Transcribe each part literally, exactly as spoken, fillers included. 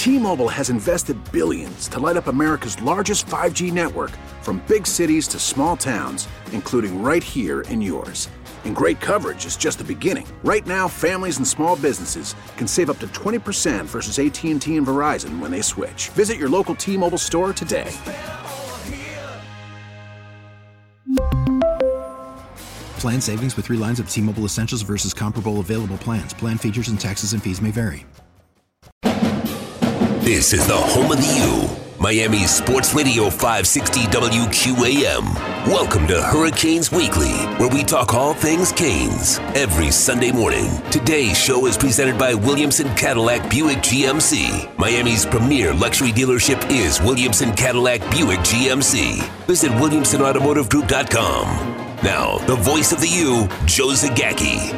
T-Mobile has invested billions to light up America's largest five G network, from big cities to small towns, including right here in yours. And great coverage is just the beginning. Right now, families and small businesses can save up to twenty percent versus A T and T and Verizon when they switch. Visit your local T-Mobile store today. Plan savings with three lines of T-Mobile Essentials versus comparable available plans. Plan features and taxes and fees may vary. This is the home of the U. Miami Sports Radio five sixty W Q A M. Welcome to Hurricanes Weekly, where we talk all things Canes every Sunday morning. Today's show is presented by Williamson Cadillac Buick G M C. Miami's premier luxury dealership is Williamson Cadillac Buick G M C. Visit williamson automotive group dot com. Now, the voice of the U, Joe Zagacki.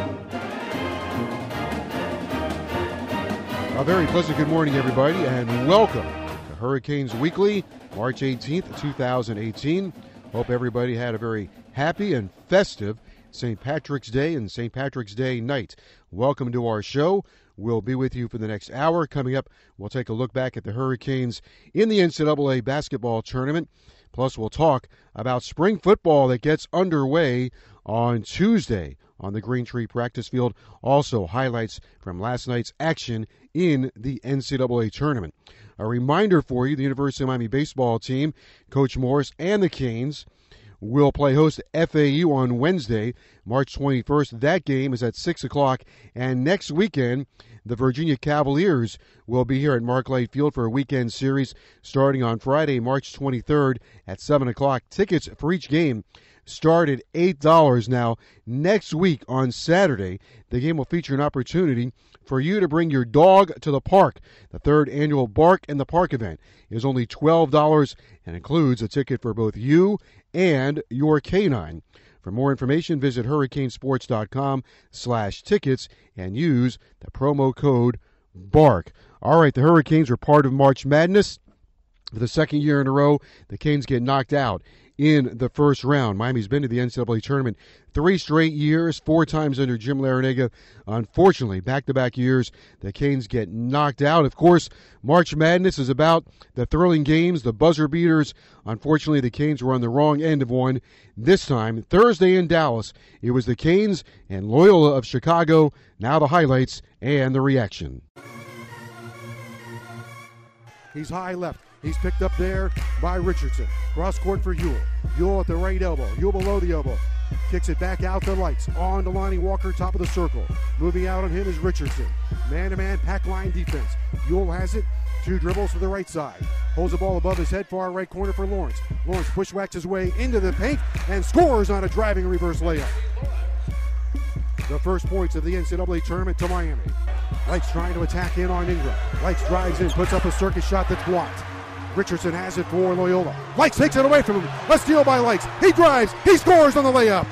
A very pleasant good morning, everybody, and welcome Hurricanes Weekly, March eighteenth, twenty eighteen. Hope everybody had a very happy and festive Saint Patrick's Day and Saint Patrick's Day night. Welcome to our show. We'll be with you for the next hour. Coming up, we'll take a look back at the Hurricanes in the N C double A basketball tournament. Plus, we'll talk about spring football that gets underway on Tuesday on the Green Tree practice field. Also, highlights from last night's action in the N C double A tournament. A reminder for you, the University of Miami baseball team, Coach Morris and the Canes, will play host to F A U on Wednesday, March twenty-first. That game is at six o'clock. And next weekend, the Virginia Cavaliers will be here at Mark Light Field for a weekend series starting on Friday, March twenty-third at seven o'clock. Tickets for each game start at eight dollars. Now, next week on Saturday, the game will feature an opportunity for you to bring your dog to the park. The third annual Bark in the Park event is only twelve dollars and includes a ticket for both you and your canine. For more information, visit hurricanesports.com slash tickets and use the promo code BARK. All right, the Hurricanes are part of March Madness. For the second year in a row, the Canes get knocked out in the first round. Miami's been to the N C double A tournament three straight years, four times under Jim Larrañaga. Unfortunately, back-to-back years, the Canes get knocked out. Of course, March Madness is about the thrilling games, the buzzer beaters. Unfortunately, the Canes were on the wrong end of one this time. Thursday in Dallas, it was the Canes and Loyola of Chicago. Now the highlights and the reaction. He's high left. He's picked up there by Richardson. Cross court for Ewell. Ewell at the right elbow. Ewell below the elbow. Kicks it back out to Lights. On to Lonnie Walker, top of the circle. Moving out on him is Richardson. Man-to-man, pack line defense. Ewell has it. Two dribbles to the right side. Holds the ball above his head, far right corner for Lawrence. Lawrence bushwhacks his way into the paint and scores on a driving reverse layup. The first points of the N C double A tournament to Miami. Lights trying to attack in on Ingram. Lights drives in, puts up a circus shot that's blocked. Richardson has it for Loyola. Lights takes it away from him. A steal by Lights. He drives. He scores on the layup.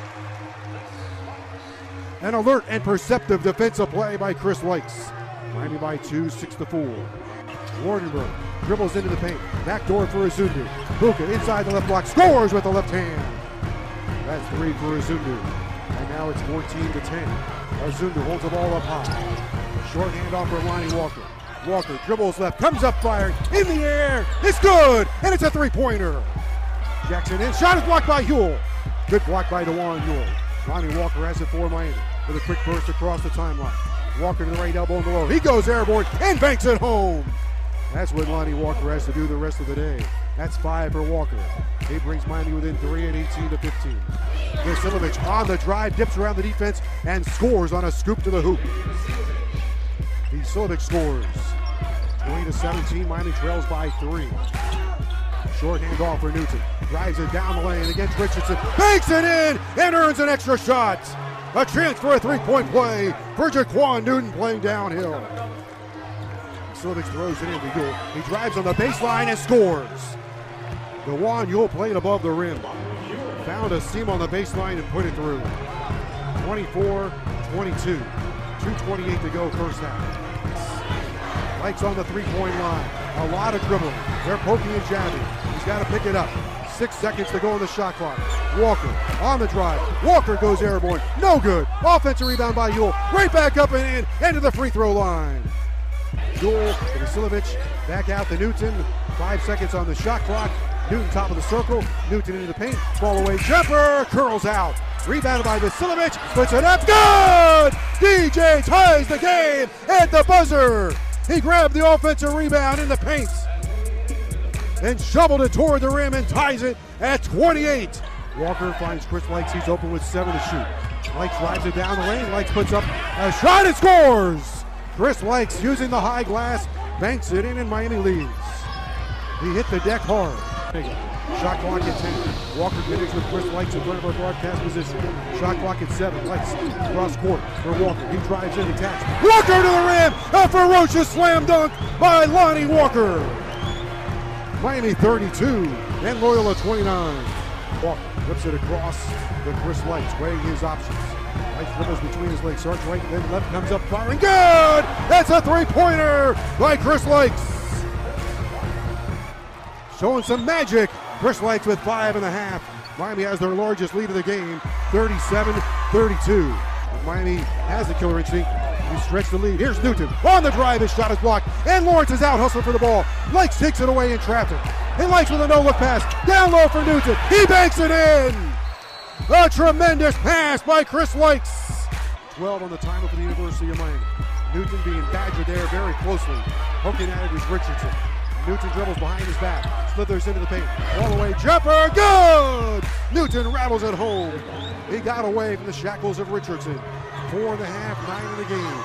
An alert and perceptive defensive play by Chris Lights. Miami by two, six to four. Wardenberg dribbles into the paint. Backdoor for Azundu. Buka inside the left block. Scores with the left hand. That's three for Azundu. And now it's fourteen to ten. Azundu holds the ball up high. Short handoff for Lonnie Walker. Walker dribbles left, comes up firing, in the air, it's good, and it's a three-pointer. Jackson in, shot is blocked by Ewell. Good block by DeJuan Ewell. Lonnie Walker has it for Miami with a quick burst across the timeline. Walker to the right elbow and below. He goes airborne and banks it home. That's what Lonnie Walker has to do the rest of the day. That's five for Walker. He brings Miami within three at eighteen to fifteen. Vasilovic on the drive, dips around the defense, and scores on a scoop to the hoop. Vasilovic scores. twenty to seventeen, Miami trails by three. Short handoff for Newton. Drives it down the lane against Richardson. Banks it in and earns an extra shot. A chance for a three-point play for Jaquan Newton playing downhill. Vasilovic throws it in to Ewell. He drives on the baseline and scores. DeJuan Ewell playing above the rim. Found a seam on the baseline and put it through. twenty-four twenty-two. two twenty-eight to go first half. Lights on the three-point line. A lot of dribbling. They're poking and jabbing. He's got to pick it up. Six seconds to go on the shot clock. Walker on the drive. Walker goes airborne. No good. Offensive rebound by Ewell. Right back up and in. Into the free throw line. Duel to Vasiljevic. Back out to Newton. Five seconds on the shot clock. Newton top of the circle. Newton into the paint. Ball away jumper. Curls out. Rebounded by Vasiljevic. Puts it up. Good! D J ties the game at the buzzer. He grabbed the offensive rebound in the paint and shoveled it toward the rim and ties it at twenty-eight. Walker finds Chris Lykes. He's open with seven to shoot. Lykes drives it down the lane. Lykes puts up a shot and scores. Chris Lykes using the high glass. Banks it in and Miami leads. He hit the deck hard. Shot clock at ten. Walker connects with Chris Lykes in front of our broadcast position. Shot clock at seven. Lykes cross court for Walker. He drives in, attacks. Walker to the rim. A ferocious slam dunk by Lonnie Walker. Miami thirty-two and Loyola twenty-nine. Walker whips it across to Chris Lykes, weighing his options. Lykes dribbles between his legs, starts right, then left, comes up firing. Good! That's a three-pointer by Chris Lykes. Showing some magic. Chris Lykes with five and a half. Miami has their largest lead of the game, thirty-seven thirty-two. Miami has the killer instinct. He stretched the lead. Here's Newton on the drive. His shot is blocked, and Lawrence is out hustling for the ball. Lykes takes it away in traffic. And Lykes with a no-look pass. Down low for Newton. He banks it in. A tremendous pass by Chris Lykes. twelve on the timer for the University of Miami. Newton being badgered there very closely. Poking at it is Richardson. Newton dribbles behind his back, slithers into the paint, all the way jumper, good! Newton rattles it home. He got away from the shackles of Richardson. Four and a half, nine in the game.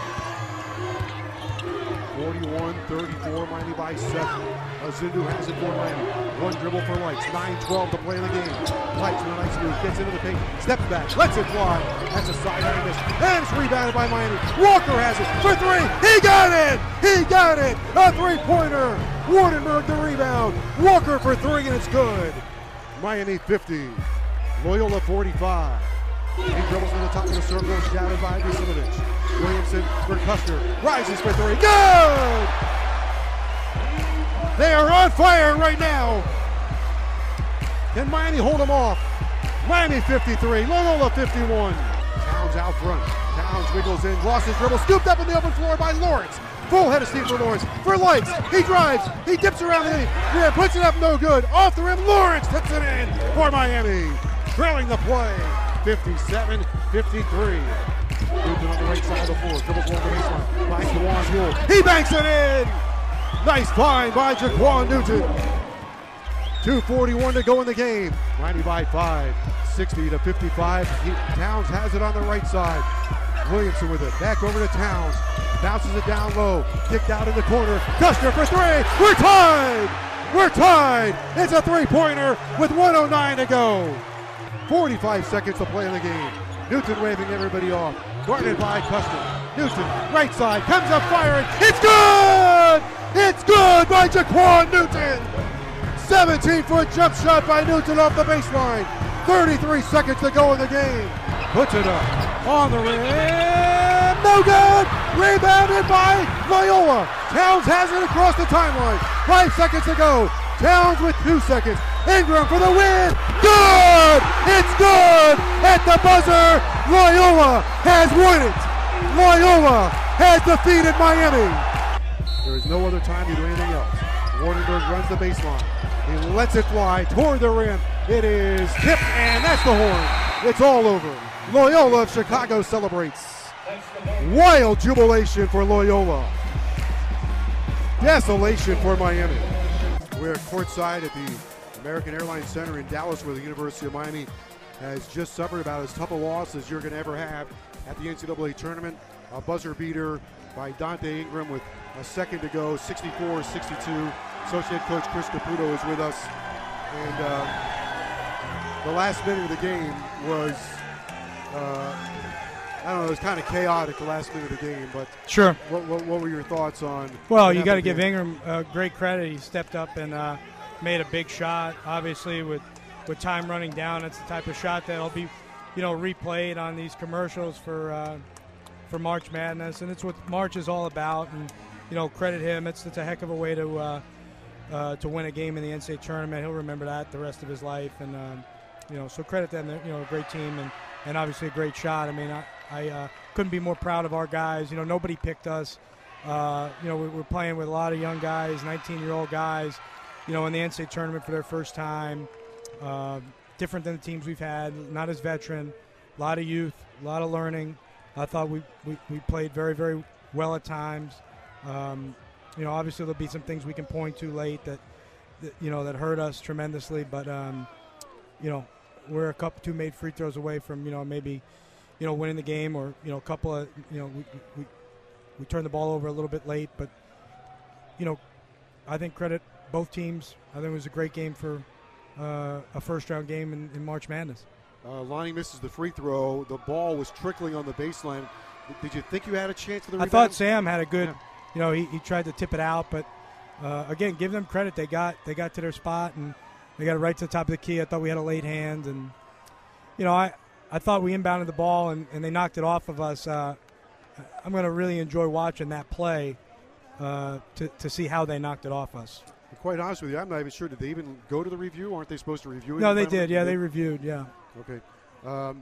forty-one thirty-four, Miami by seven. Azindu has it for Miami. One dribble for Lykes, nine twelve to play in the game. Lykes with a nice move, gets into the paint, steps back, lets it fly. That's a sideline miss, and it's rebounded by Miami. Walker has it for three, he got it! He got it! A three-pointer! Wardenberg the rebound. Walker for three, and it's good. Miami fifty. Loyola forty-five. He dribbles to the top of the circle, shouted by Vasiljevic. Williamson for Custer. Rises for three. Good! They are on fire right now. Can Miami hold them off? Miami fifty-three. Loyola fifty-one. Towns out front. Towns wiggles in, lost his dribble, scooped up on the open floor by Lawrence. Full head of steam for Lawrence. For Lykes, he drives, he dips around the rim, puts it up, no good. Off the rim, Lawrence tips it in for Miami. Trailing the play, fifty-seven fifty-three. Newton on the right side of the floor, dribbles along the baseline, finds Jaquan Buell. He banks it in. Nice find by Jaquan Newton. two forty-one to go in the game. Miami by five, sixty to fifty-five. He, Towns has it on the right side. Williamson with it, back over to Towns. Bounces it down low, kicked out in the corner. Custer for three. We're tied. We're tied. It's a three-pointer with one oh nine to go. forty-five seconds to play in the game. Newton waving everybody off. Guarded by Custer. Newton, right side, comes up firing. It's good. It's good by Jaquan Newton. seventeen-foot jump shot by Newton off the baseline. thirty-three seconds to go in the game. Puts it up on the rim. No good. Rebounded by Loyola. Towns has it across the timeline. Five seconds to go. Towns with two seconds. Ingram for the win. Good. It's good. At the buzzer, Loyola has won it. Loyola has defeated Miami. There is no other time to do anything else. Wardenberg runs the baseline. He lets it fly toward the rim. It is tipped, and that's the horn. It's all over. Loyola of Chicago celebrates. Wild jubilation for Loyola. Desolation for Miami. We're courtside at the American Airlines Center in Dallas, where the University of Miami has just suffered about as tough a loss as you're going to ever have at the N C double A tournament. A buzzer beater by Dante Ingram with a second to go, sixty-four sixty-two. Associate coach Chris Caputo is with us. And uh, the last minute of the game was, uh, I don't know, it was kind of chaotic the last minute of the game. But sure. What, what, what were your thoughts on? Well, you got to give Ingram uh, great credit. He stepped up and uh, made a big shot. Obviously, with with time running down, it's the type of shot that'll be, you know, replayed on these commercials for uh, for March Madness, and it's what March is all about. And you know, credit him. It's it's a heck of a way to uh, uh, to win a game in the N C double A tournament. He'll remember that the rest of his life, and um, you know, so credit them. They're, you know, a great team and, and obviously a great shot. I mean, I, I uh, couldn't be more proud of our guys. You know, nobody picked us. Uh, you know, we're playing with a lot of young guys, nineteen-year-old guys, you know, in the N C double A tournament for their first time. Uh, different than the teams we've had, not as veteran, a lot of youth, a lot of learning. I thought we, we, we played very, very well at times. Um, you know, obviously there'll be some things we can point to late that, that you know, that hurt us tremendously. But, um, you know, we're a couple, two made free throws away from, you know, maybe, you know, winning the game, or, you know, a couple of, you know, we, we, we turned the ball over a little bit late. But, you know, I think credit both teams. I think it was a great game for uh, a first-round game in, in March Madness. Uh, Lonnie misses the free throw. The ball was trickling on the baseline. Did you think you had a chance for the rebound? I thought Sam had a good, yeah. you know, he, he tried to tip it out. But, uh, again, give them credit. They got they got to their spot, and they got it right to the top of the key. I thought we had a late hand. And, you know, I, I thought we inbounded the ball, and, and they knocked it off of us. Uh, I'm going to really enjoy watching that play uh, to, to see how they knocked it off us. Quite honest with you, I'm not even sure. Did they even go to the review? Aren't they supposed to review it? No, they did. Yeah, they reviewed, yeah. Okay. Um,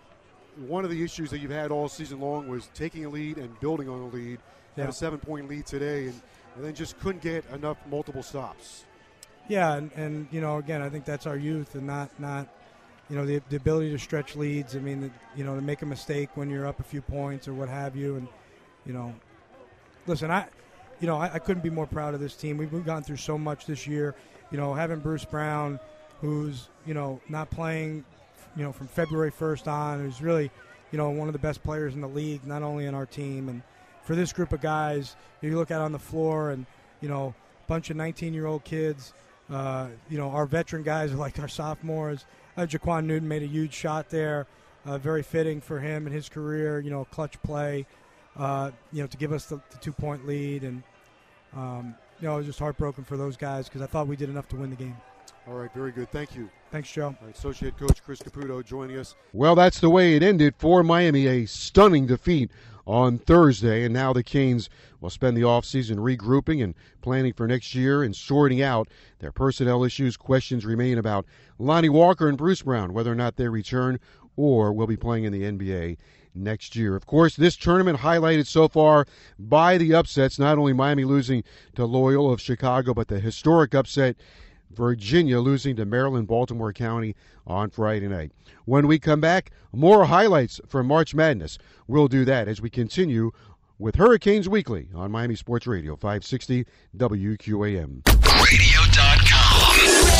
one of the issues that you've had all season long was taking a lead and building on a lead. Yeah. Had a seven-point lead today, and, and then just couldn't get enough multiple stops. Yeah, and, and, you know, again, I think that's our youth, and not, not you know, the, the ability to stretch leads. I mean, the, you know, to make a mistake when you're up a few points or what have you. And, you know, listen, I – You know, I, I couldn't be more proud of this team. We've, we've gone through so much this year. You know, having Bruce Brown, who's, you know, not playing, you know, from February first on, who's really, you know, one of the best players in the league, not only in our team. And for this group of guys, you look out on the floor and, you know, a bunch of nineteen-year-old kids, uh, you know, our veteran guys are like our sophomores. Uh, Jaquan Newton made a huge shot there, uh, very fitting for him in his career, you know, clutch play. Uh, you know, to give us the, the two-point lead. And, um, you know, I was just heartbroken for those guys because I thought we did enough to win the game. All right, very good. Thank you. Thanks, Joe. All right, Associate Coach Chris Caputo joining us. Well, that's the way it ended for Miami, a stunning defeat on Thursday. And now the Canes will spend the offseason regrouping and planning for next year and sorting out their personnel issues. Questions remain about Lonnie Walker and Bruce Brown, whether or not they return or will be playing in the N B A next year. Of course, this tournament highlighted so far by the upsets, not only Miami losing to Loyola of Chicago, but the historic upset, Virginia losing to Maryland, Baltimore County on Friday night. When we come back, more highlights from March Madness. We'll do that as we continue with Hurricanes Weekly on Miami Sports Radio, five sixty W Q A M. Radio dot com.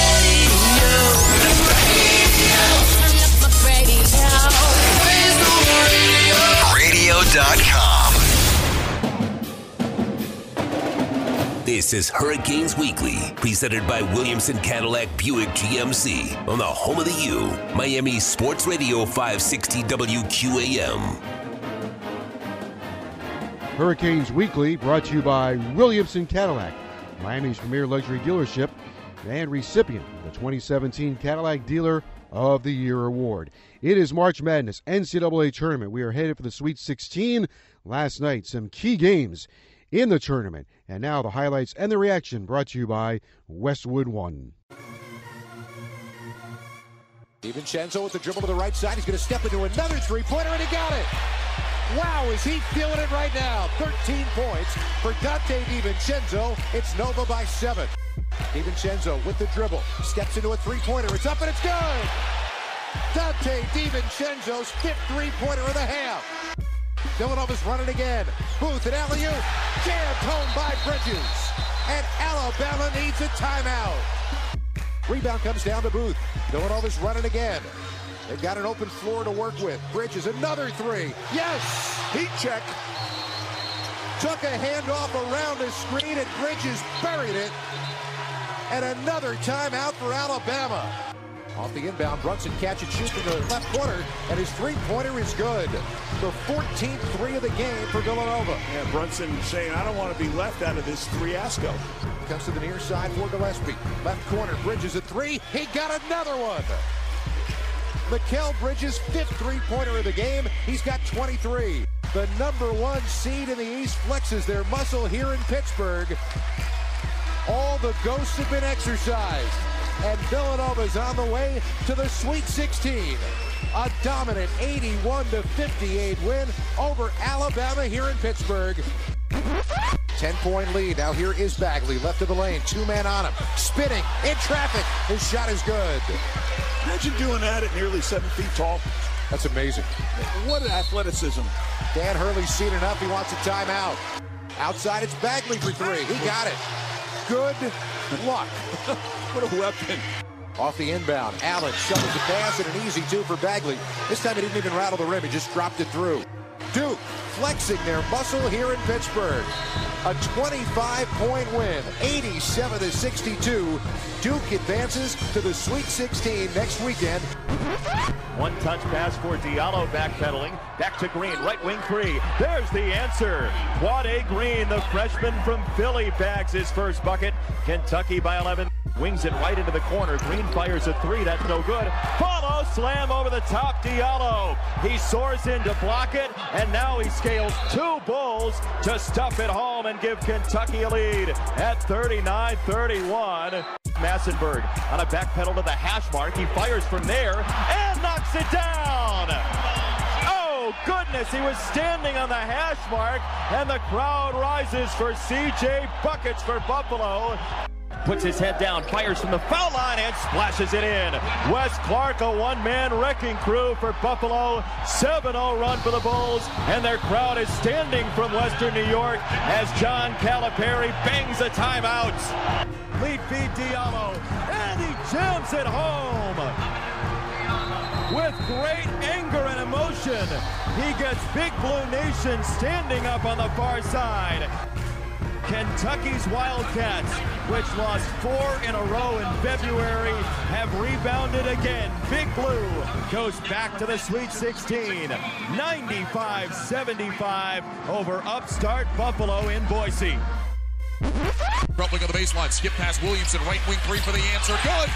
Radio dot com. This is Hurricanes Weekly, presented by Williamson Cadillac Buick G M C on the home of the U, Miami Sports Radio, five sixty W Q A M. Hurricanes Weekly brought to you by Williamson Cadillac, Miami's premier luxury dealership and recipient of the twenty seventeen Cadillac Dealer of the Year Award. It is March Madness N C double A tournament. We are headed for the Sweet sixteen. Last night, some key games in the tournament. And now the highlights and the reaction brought to you by Westwood One. DiVincenzo with the dribble to the right side. He's going to step into another three-pointer, and he got it. Wow, is he feeling it right now. thirteen points for Dante DiVincenzo. It's Nova by seven. DiVincenzo with the dribble. Steps into a three-pointer. It's up and it's good. Dante DiVincenzo's fifth three-pointer of the half. Villanova's running again. Booth and alley-oop. Jammed home by Bridges. And Alabama needs a timeout. Rebound comes down to Booth. Villanova's running again. They've got an open floor to work with. Bridges, another three. Yes! Heat check. Took a handoff around the screen, and Bridges buried it. And another timeout for Alabama. Off the inbound, Brunson catch and shoot in the left corner, and his three-pointer is good. The fourteenth three of the game for Villanova. Yeah, Brunson saying, I don't want to be left out of this fiasco. Comes to the near side for Gillespie. Left corner, Bridges a three. He got another one. Mikal Bridges, fifth three-pointer of the game. He's got twenty-three. The number one seed in the East flexes their muscle here in Pittsburgh. All the ghosts have been exercised. And Villanova's on the way to the Sweet sixteen. A dominant eighty-one to fifty-eight win over Alabama here in Pittsburgh. ten-point lead. Now here is Bagley, left of the lane. Two men on him. Spinning in traffic. His shot is good. Imagine doing that at nearly seven feet tall. That's amazing. What an athleticism. Dan Hurley's seen enough. He wants a timeout. Outside, it's Bagley for three. He got it. Good luck. What a weapon. Off the inbound, Allen shovels the pass and an easy two for Bagley. This time he didn't even rattle the rim. He just dropped it through. Duke flexing their muscle here in Pittsburgh. A twenty-five point win, eighty-seven to sixty-two. Duke advances to the Sweet sixteen next weekend. One touch pass for Diallo, backpedaling. Back to Green, right wing three. There's the answer. Quade Green, the freshman from Philly, bags his first bucket. Kentucky by eleven. Wings it right into the corner. Green fires a three. That's no good. Follow slam over the top. Diallo. He soars in to block it, and now he scales two Bulls to stuff it home and give Kentucky a lead at thirty-nine thirty-one. Massenberg on a back pedal to the hash mark. He fires from there and knocks it down. Oh, goodness. He was standing on the hash mark, and the crowd rises for C J Buckets for Buffalo. Puts his head down, fires from the foul line, and splashes it in. Wes Clark, a one-man wrecking crew for Buffalo. seven oh run for the Bulls, and their crowd is standing from Western New York as John Calipari bangs a timeout. Lead feed Diallo, and he jams it home. With great anger and emotion, he gets Big Blue Nation standing up on the far side. Kentucky's Wildcats, which lost four in a row in February, have rebounded again. Big Blue goes back to the Sweet sixteen, ninety-five seventy-five over upstart Buffalo in Boise. Rumbling on the baseline, skip past Williamson, right wing three for the answer, good!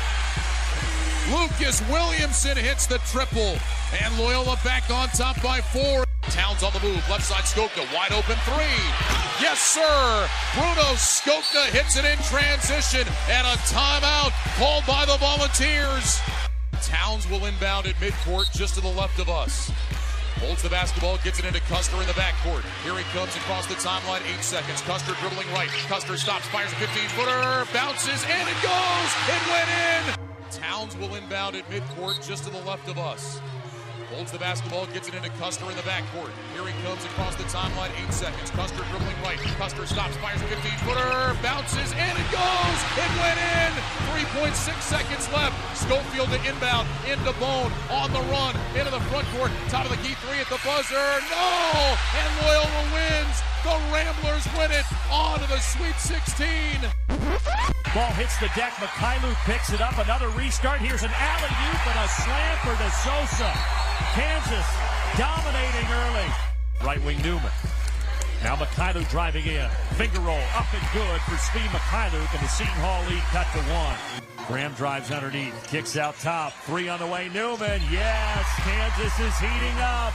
Lucas Williamson hits the triple, and Loyola back on top by four. Towns on the move, left side Skopka, wide open three. Yes, sir! Bruno Skopka hits it in transition, and a timeout called by the Volunteers. Towns will inbound at midcourt just to the left of us. Holds the basketball, gets it into Custer in the backcourt. Here he comes across the timeline, eight seconds. Custer dribbling right. Custer stops, fires a fifteen-footer, bounces, and it goes! It went in! Towns will inbound at midcourt just to the left of us. Holds the basketball, gets it into Custer in the backcourt. Here he comes across the timeline, eight seconds. Custer dribbling right. Custer stops, fires a fifteen-footer, bounces, and it goes! It went in! three point six seconds left. Schofield to inbound, into Bone, on the run, into the front court. Top of the key three at the buzzer. No! And Loyola wins! The Ramblers win it on to the Sweet sixteen. Ball hits the deck. Mikhailuk picks it up. Another restart. Here's an alley-oop and a slam for De Sosa. Kansas dominating early. Right wing Newman. Now Mikhailuk driving in. Finger roll up and good for Svi Mikhailuk, and the Seton Hall lead cut to one. Graham drives underneath. Kicks out top. Three on the way. Newman. Yes, Kansas is heating up.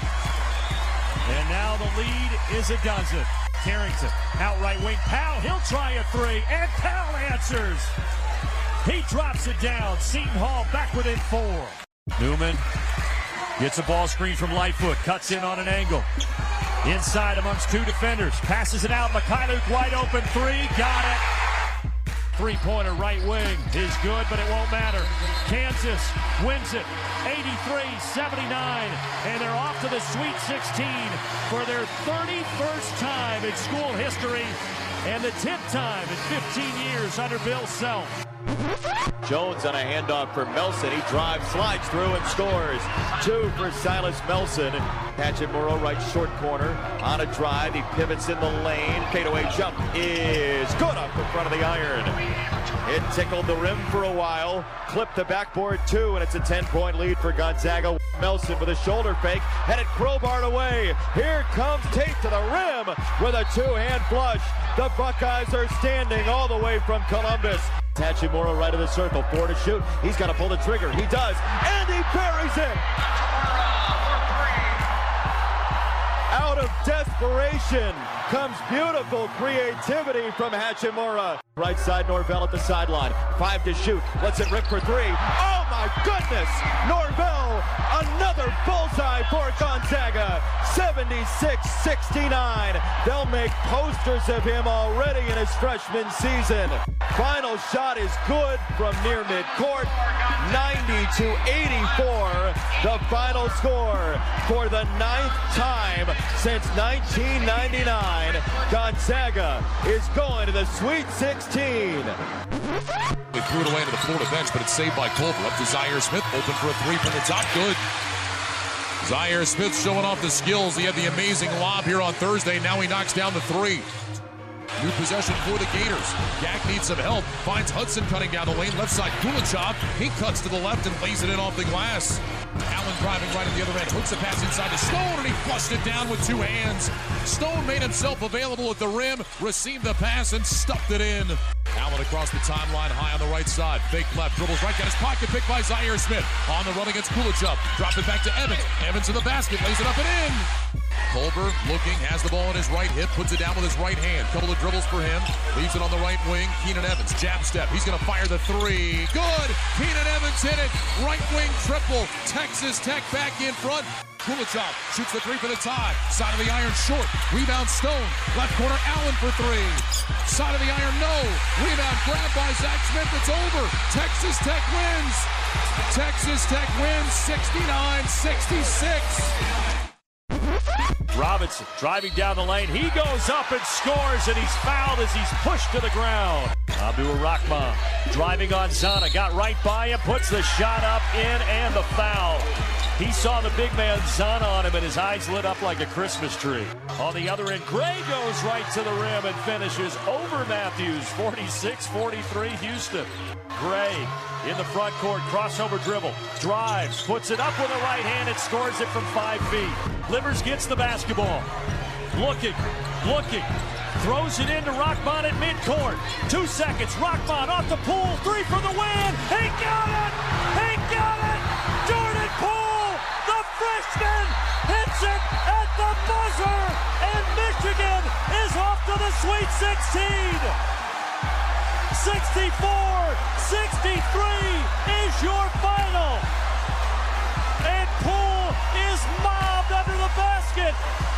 And now the lead is a dozen. Carrington, out right wing. Powell, he'll try a three, and Powell answers. He drops it down. Seton Hall back within four. Newman gets a ball screen from Lightfoot, cuts in on an angle. Inside amongst two defenders, passes it out. Mikhailuk wide open three, got it. Three-pointer right wing is good, but it won't matter. Kansas wins it, eighty-three seventy-nine, and they're off to the Sweet sixteen for their thirty-first time in school history, and the tenth time in fifteen years under Bill Self. Jones on a handoff for Melson. He drives, slides through, and scores. Two for Silas Melson. Hachimura right short corner on a drive. He pivots in the lane. Fadeaway jump is good up in front of the iron. It tickled the rim for a while. Clipped the backboard two, and it's a ten-point lead for Gonzaga. Melson with a shoulder fake, and it crowbarred away. Here comes Tate to the rim with a two-hand flush. The Buckeyes are standing all the way from Columbus. Hachimura right of the circle, four to shoot. He's got to pull the trigger. He does, and he buries it. Out of desperation comes beautiful creativity from Hachimura. Right side, Norvell at the sideline. Five to shoot. Lets it rip for three. Oh my goodness! Norvell, another bullseye for Gonzaga. seventy-six sixty-nine. They'll make posters of him already in his freshman season. Final shot is good from near midcourt. ninety to eighty-four. The final score for the ninth time since nineteen ninety-nine. Gonzaga is going to the Sweet sixteen. They threw it away to the Florida bench, but it's saved by Culver. Up to Zaire Smith, open for a three from the top. Good. Zaire Smith showing off the skills. He had the amazing lob here on Thursday. Now he knocks down the three. New possession for the Gators. Gak needs some help. Finds Hudson cutting down the lane. Left side, Kulachov. He cuts to the left and lays it in off the glass. Allen driving right at the other end. Hooks the pass inside to Stone, and he flushed it down with two hands. Stone made himself available at the rim, received the pass, and stuffed it in. Allen across the timeline, high on the right side. Fake left, dribbles right, got his pocket picked by Zaire Smith. On the run against Kulachov. Drop it back to Evans. Evans in the basket, lays it up and in. Culver looking, has the ball in his right hip, puts it down with his right hand. Couple of dribbles for him, leaves it on the right wing. Keenan Evans, jab step, he's going to fire the three. Good! Keenan Evans hit it, right wing triple. Texas Tech back in front. Kulachov shoots the three for the tie. Side of the iron short, rebound Stone. Left corner Allen for three. Side of the iron no. Rebound grabbed by Zach Smith, it's over. Texas Tech wins. Texas Tech wins sixty-nine sixty-six. Robinson driving down the lane. He goes up and scores, and he's fouled as he's pushed to the ground. Abdur-Rahkman driving on Zana. Got right by him, puts the shot up, in, and the foul. He saw the big man Zana on him, and his eyes lit up like a Christmas tree. On the other end, Gray goes right to the rim and finishes over Matthews. forty-six forty-three Houston. Gray in the front court, crossover dribble, drives, puts it up with a right hand and scores it from five feet. Livers gets the basketball. Looking, looking, throws it into Rahkman at midcourt. Two seconds, Rahkman off the pool, three for the win. He got it! He got it! Jordan Poole, the freshman, hits it at the buzzer, and Michigan is off to the Sweet sixteen. sixty-four sixty-three is your final. And Poole is mobbed under the basket.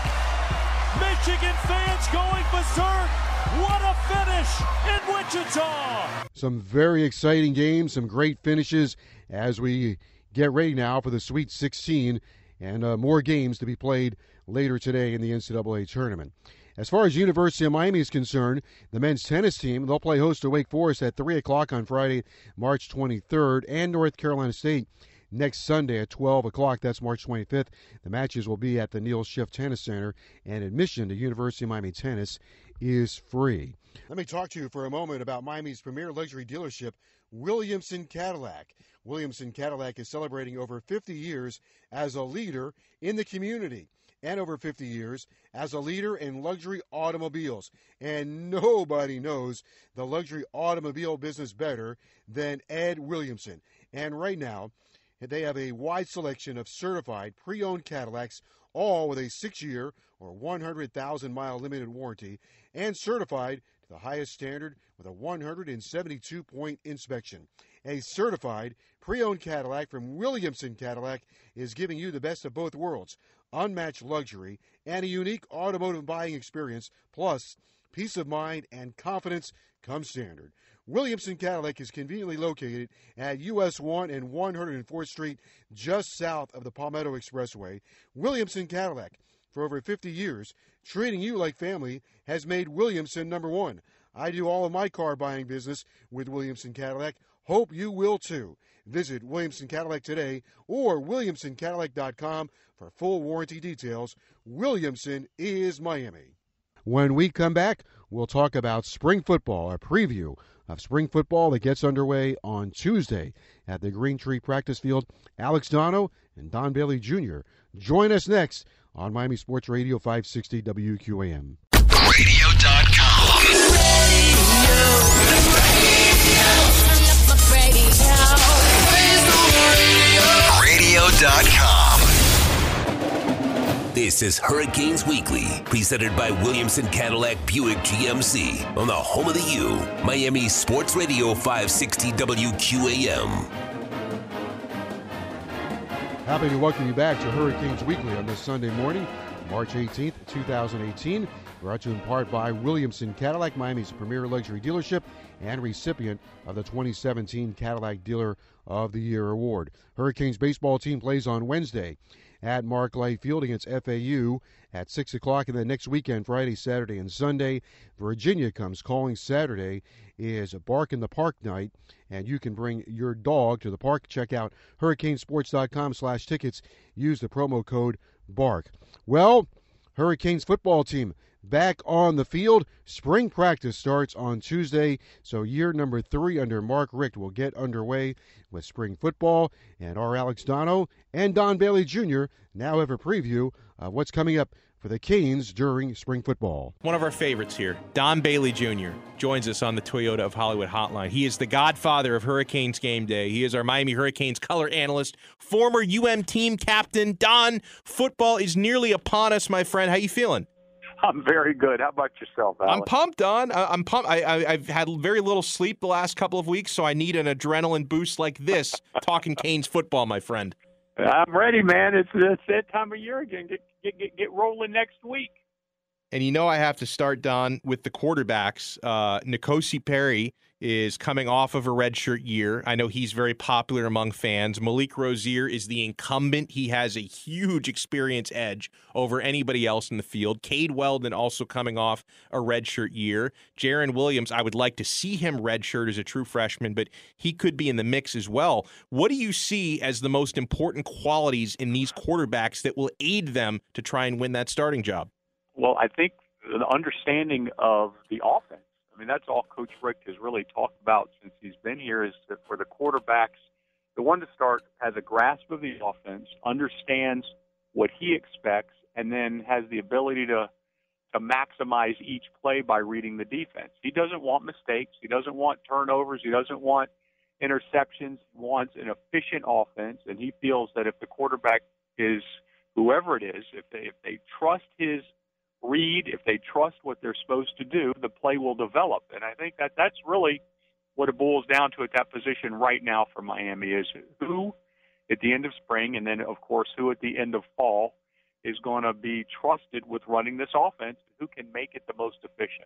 Michigan fans going berserk. What a finish in Wichita. Some very exciting games, some great finishes as we get ready now for the Sweet sixteen and uh, more games to be played later today in the N C double A tournament. As far as University of Miami is concerned, the men's tennis team, they'll play host to Wake Forest at three o'clock on Friday, March twenty-third, and North Carolina State next Sunday at twelve o'clock. That's March twenty-fifth. The matches will be at the Neil Schiff Tennis Center, and admission to University of Miami Tennis is free. Let me talk to you for a moment about Miami's premier luxury dealership, Williamson Cadillac. Williamson Cadillac is celebrating over fifty years as a leader in the community and over fifty years as a leader in luxury automobiles. And nobody knows the luxury automobile business better than Ed Williamson. And right now, they have a wide selection of certified pre-owned Cadillacs, all with a six-year or one hundred thousand mile limited warranty, and certified to the highest standard with a one hundred seventy-two point inspection. A certified pre-owned Cadillac from Williamson Cadillac is giving you the best of both worlds, unmatched luxury and a unique automotive buying experience, plus peace of mind and confidence come standard. Williamson Cadillac is conveniently located at U S one and one hundred fourth Street, just south of the Palmetto Expressway. Williamson Cadillac, for over fifty years, treating you like family, has made Williamson number one. I do all of my car buying business with Williamson Cadillac. Hope you will too. Visit Williamson Cadillac today or williamson cadillac dot com for full warranty details. Williamson is Miami. When we come back, we'll talk about spring football, a preview of spring football that gets underway on Tuesday at the Green Tree Practice Field. Alex Dono and Don Bailey Junior join us next on Miami Sports Radio five sixty W Q A M. radio dot com. radio dot com. This This is Hurricanes Weekly, presented by Williamson Cadillac Buick G M C on the home of the U, Miami Sports Radio five sixty W Q A M. Happy to welcome you back to Hurricanes Weekly on this Sunday morning, March eighteenth, twenty eighteen. Brought to you in part by Williamson Cadillac, Miami's premier luxury dealership and recipient of the twenty seventeen Cadillac Dealer of the Year award. Hurricanes baseball team plays on Wednesday at Mark Light Field against F A U at six o'clock, and then next weekend, Friday, Saturday, and Sunday, Virginia comes calling. Saturday is a Bark in the Park night, and you can bring your dog to the park. Check out hurricanesports.com slash tickets. Use the promo code BARK. Well, Hurricanes football team back on the field. Spring practice starts on Tuesday, so year number three under Mark Richt will get underway with spring football, and our Alex Dono and Don Bailey Junior now have a preview of what's coming up for the Canes during spring football. One of our favorites here, Don Bailey Junior, joins us on the Toyota of Hollywood hotline. He is the godfather of Hurricanes game day. He is our Miami Hurricanes color analyst, former U M team captain. Don, football is nearly upon us, my friend. How you feeling? I'm very good. How about yourself, Alan? I'm pumped, Don. I'm pumped. I, I, I've had very little sleep the last couple of weeks, so I need an adrenaline boost like this, talking Canes football, my friend. I'm ready, man. It's, it's that time of year again. Get, get, get, get rolling next week. And you know I have to start, Don, with the quarterbacks. Uh, N'Kosi Perry is coming off of a redshirt year. I know he's very popular among fans. Malik Rozier is the incumbent. He has a huge experience edge over anybody else in the field. Cade Weldon also coming off a redshirt year. Jaron Williams, I would like to see him redshirt as a true freshman, but he could be in the mix as well. What do you see as the most important qualities in these quarterbacks that will aid them to try and win that starting job? Well, I think the understanding of the offense. I mean, that's all Coach Richt has really talked about since he's been here, is that for the quarterbacks, the one to start has a grasp of the offense, understands what he expects, and then has the ability to to maximize each play by reading the defense. He doesn't want mistakes. He doesn't want turnovers. He doesn't want interceptions. He wants an efficient offense, and he feels that if the quarterback is whoever it is, if they if they trust his read, if they trust what they're supposed to do, the play will develop. And I think that that's really what it boils down to at that position right now for Miami, is who at the end of spring, and then, of course, who at the end of fall is going to be trusted with running this offense, who can make it the most efficient.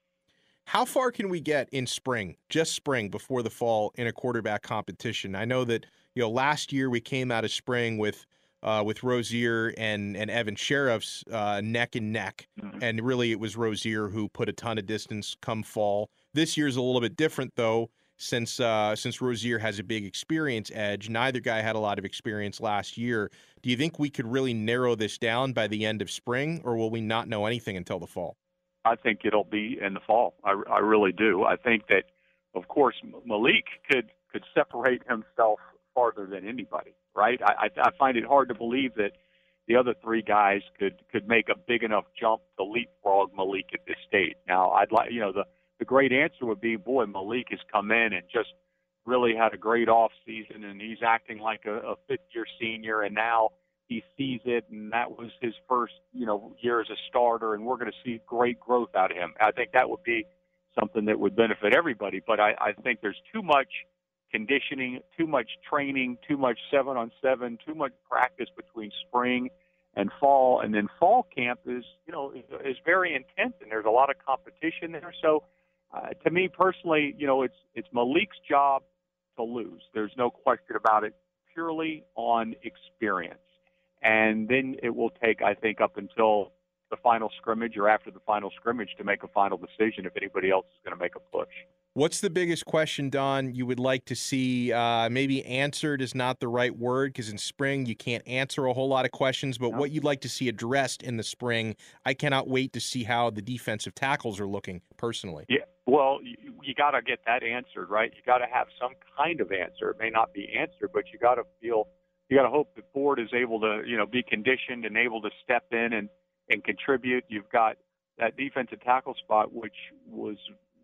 How far can we get in spring, just spring, before the fall in a quarterback competition? I know that, you know, last year we came out of spring with Uh, with Rozier and, and Evan Sheriff's uh, neck and neck. Mm-hmm. And really it was Rozier who put a ton of distance come fall. This year's a little bit different, though, since uh, since Rozier has a big experience edge. Neither guy had a lot of experience last year. Do you think we could really narrow this down by the end of spring, or will we not know anything until the fall? I think it'll be in the fall. I, I really do. I think that, of course, Malik could, could separate himself farther than anybody. Right, I, I find it hard to believe that the other three guys could, could make a big enough jump to leapfrog Malik at this stage. Now, I'd like, you know, the, the great answer would be, boy, Malik has come in and just really had a great off season, and he's acting like a, a fifth-year senior, and now he sees it, and that was his first, you know, year as a starter, and we're going to see great growth out of him. I think that would be something that would benefit everybody, but I, I think there's too much conditioning, too much training, too much seven on seven, too much practice between spring and fall. And then fall camp is, you know, is, is very intense, and there's a lot of competition there. So uh, to me personally, you know, it's, it's Malik's job to lose. There's no question about it, purely on experience. And then it will take, I think, up until the final scrimmage or after the final scrimmage to make a final decision if anybody else is going to make a push. What's the biggest question, Don, you would like to see uh, maybe answered is not the right word, because in spring you can't answer a whole lot of questions, but no. What you'd like to see addressed in the spring? I cannot wait to see how the defensive tackles are looking, personally. Yeah, well, you, you got to get that answered, right? You got to have some kind of answer. It may not be answered, but you got to feel, you got to hope that Ford is able to, you know, be conditioned and able to step in and, and contribute. You've got that defensive tackle spot, which was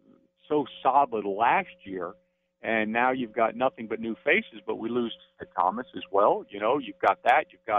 so solid last year, and now you've got nothing but new faces, but we lose Thomas as well. You know, you've got that. You've got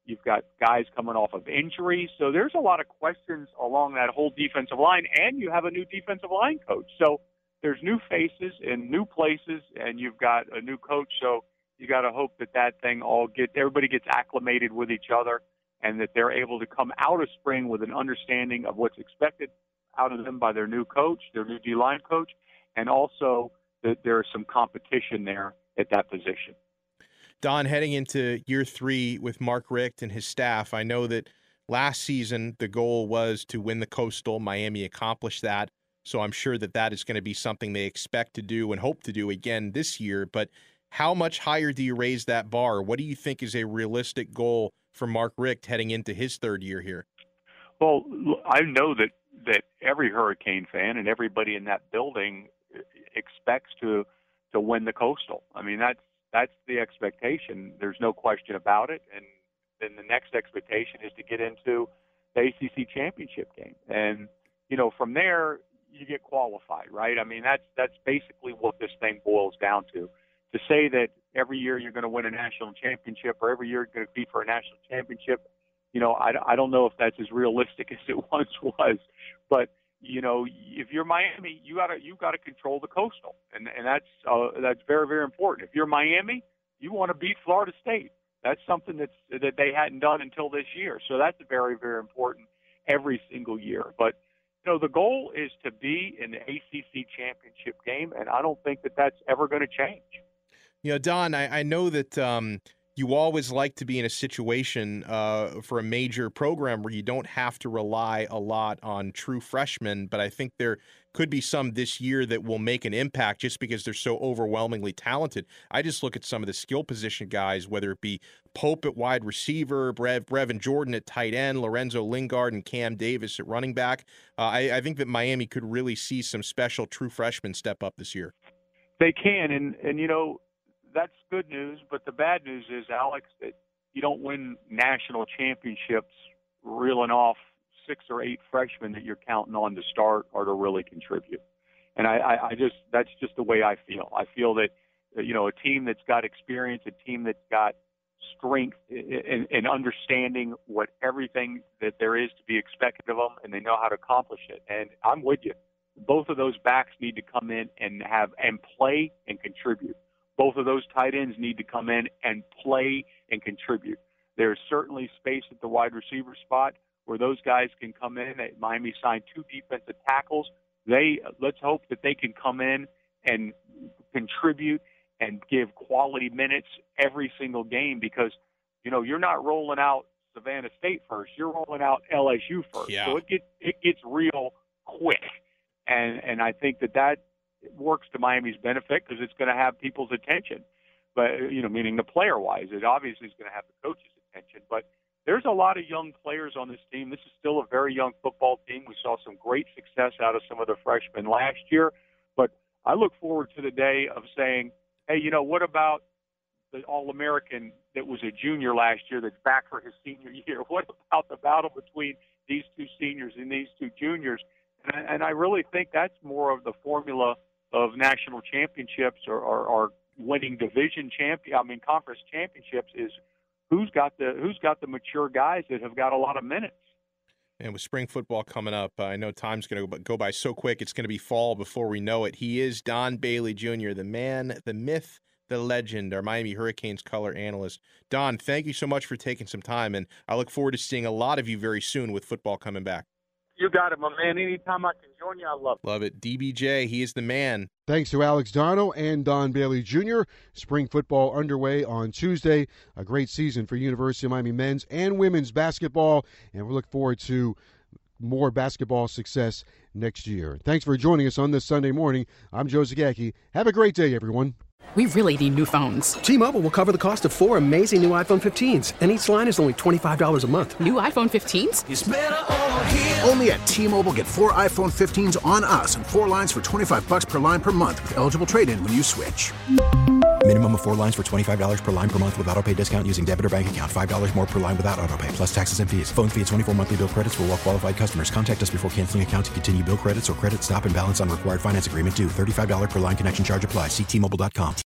You've got guys coming off of injuries. So there's a lot of questions along that whole defensive line, and you have a new defensive line coach. So there's new faces in new places, and you've got a new coach. So you got to hope that that thing all get everybody gets acclimated with each other, and that they're able to come out of spring with an understanding of what's expected out of them by their new coach, their new D-line coach, and also that there's some competition there at that position. Don, heading into year three with Mark Richt and his staff, I know that last season the goal was to win the Coastal. Miami accomplished that, so I'm sure that that is going to be something they expect to do and hope to do again this year. But how much higher do you raise that bar? What do you think is a realistic goal for Mark Richt heading into his third year here? Well, I know that, that every Hurricane fan and everybody in that building expects to to win the Coastal. I mean, that's That's the expectation. There's no question about it. And then the next expectation is to get into the A C C championship game. And, you know, from there, you get qualified, right? I mean, that's that's basically what this thing boils down to. To say that every year you're going to win a national championship or every year you're going to compete for a national championship, you know, I, I don't know if that's as realistic as it once was. But, you know, if you're Miami, you gotta you gotta control the Coastal, and and that's uh, that's very very important. If you're Miami, you want to beat Florida State. That's something that's that they hadn't done until this year. So that's very very important every single year. But you know, the goal is to be in the A C C championship game, and I don't think that that's ever going to change. You know, Don, I, I know that um, you always like to be in a situation uh, for a major program where you don't have to rely a lot on true freshmen, but I think there could be some this year that will make an impact just because they're so overwhelmingly talented. I just look at some of the skill position guys, whether it be Pope at wide receiver, Brev, Brevin Jordan at tight end, Lorenzo Lingard and Cam Davis at running back. Uh, I, I think that Miami could really see some special true freshmen step up this year. They can, and, and you know, that's good news, but the bad news is, Alex, that you don't win national championships reeling off six or eight freshmen that you're counting on to start or to really contribute. And I, I, I just that's just the way I feel. I feel that, you know, a team that's got experience, a team that's got strength in, in understanding what everything that there is to be expected of them, and they know how to accomplish it. And I'm with you. Both of those backs need to come in and have and play and contribute. Both of those tight ends need to come in and play and contribute. There's certainly space at the wide receiver spot where those guys can come in. Miami signed two defensive tackles. They let's hope that they can come in and contribute and give quality minutes every single game, because, you know, you're not rolling out Savannah State first. You're rolling out L S U first. Yeah. So it gets it gets real quick. And and I think that that works to Miami's benefit because it's going to have people's attention. But, you know, meaning the player-wise, it obviously is going to have the coach's attention. But there's a lot of young players on this team. This is still a very young football team. We saw some great success out of some of the freshmen last year. But I look forward to the day of saying, hey, you know, what about the All-American that was a junior last year that's back for his senior year? What about the battle between these two seniors and these two juniors? And I, and I really think that's more of the formula of national championships or, or, or winning division champion, I mean conference championships, is who's got the who's got the mature guys that have got a lot of minutes. And with spring football coming up, uh, I know time's going to go by so quick. It's going to be fall before we know it. He is Don Bailey Junior, the man, the myth, the legend, our Miami Hurricanes color analyst. Don, thank you so much for taking some time, and I look forward to seeing a lot of you very soon with football coming back. You got it, my man. Anytime I can join you, I love it. Love it. D B J, he is the man. Thanks to Alex Dono and Don Bailey Junior Spring football underway on Tuesday. A great season for University of Miami men's and women's basketball, and we look forward to more basketball success next year. Thanks for joining us on this Sunday morning. I'm Joe Zagacki. Have a great day, everyone. We really need new phones. T-Mobile will cover the cost of four amazing new iPhone fifteens, and each line is only twenty-five dollars a month. New iPhone fifteens? It's better over here. Only at T-Mobile, get four iPhone fifteens on us and four lines for twenty-five dollars per line per month with eligible trade-in when you switch. Minimum of four lines for twenty-five dollars per line per month with autopay discount using debit or bank account. five dollars more per line without autopay, plus taxes and fees. Phone fee at twenty-four monthly bill credits for well-qualified customers. Contact us before canceling account to continue bill credits or credit stop and balance on required finance agreement due. thirty-five dollars per line connection charge applies. See T Mobile dot com.